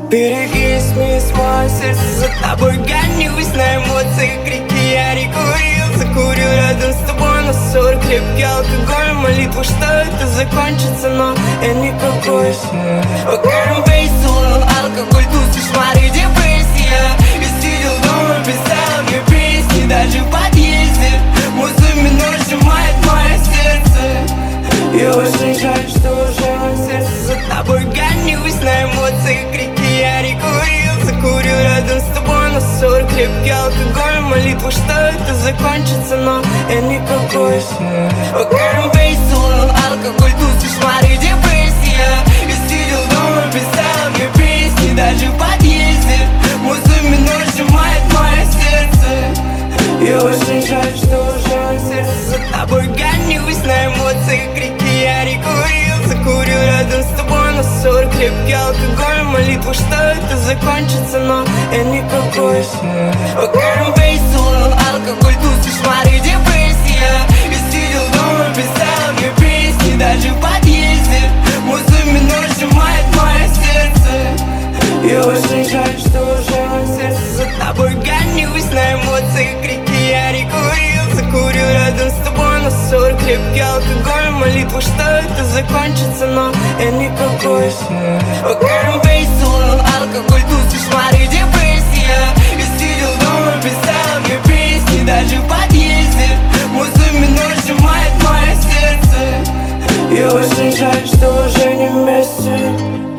Берегись, мисс, мое сердце за тобой гонюсь. На эмоциях реки я рекурил, закурю рядом с тобой на 40. Крепкий алкоголь, молитва, что это закончится, но я никакой. Покажем весело, алкоголь, туз, кошмары, депрессия. Я сидел дома, писал мне песни, даже в подъезде. Музыка минор сжимает мое сердце. Я очень жаль, что уже мое сердце за тобой гонюсь. На эмоциях реки я рекурил, закурю рядом с тобой на 40. Крепкий алкоголь, молитва, что это закончится, но я никакой. Покажем весело, алкоголь, туз, кошмары, депрессия. Я сидел дома, писал мне песни, даже в подъезде. Музыка минор сжимает мое сердце. Я очень жаль, что уже мое сердце за тобой гонюсь. На эмоциях реки я рекурил, закурю рядом с тобой на 40. Крепкий алкоголь, молитва, что это закончится, но я никакой. Покажем весело, алкоголь, туз, кошмары, депрессия. Я сидел дома, писал мне песни, даже в подъезде. Музыка минор сжимает мое сердце. Я очень жаль, что уже мое сердце за тобой гонюсь. На эмоциях реки я рекурил, закурю рядом с тобой на 40. Крепкий алкоголь, молитва, что это закончится, но я никакой.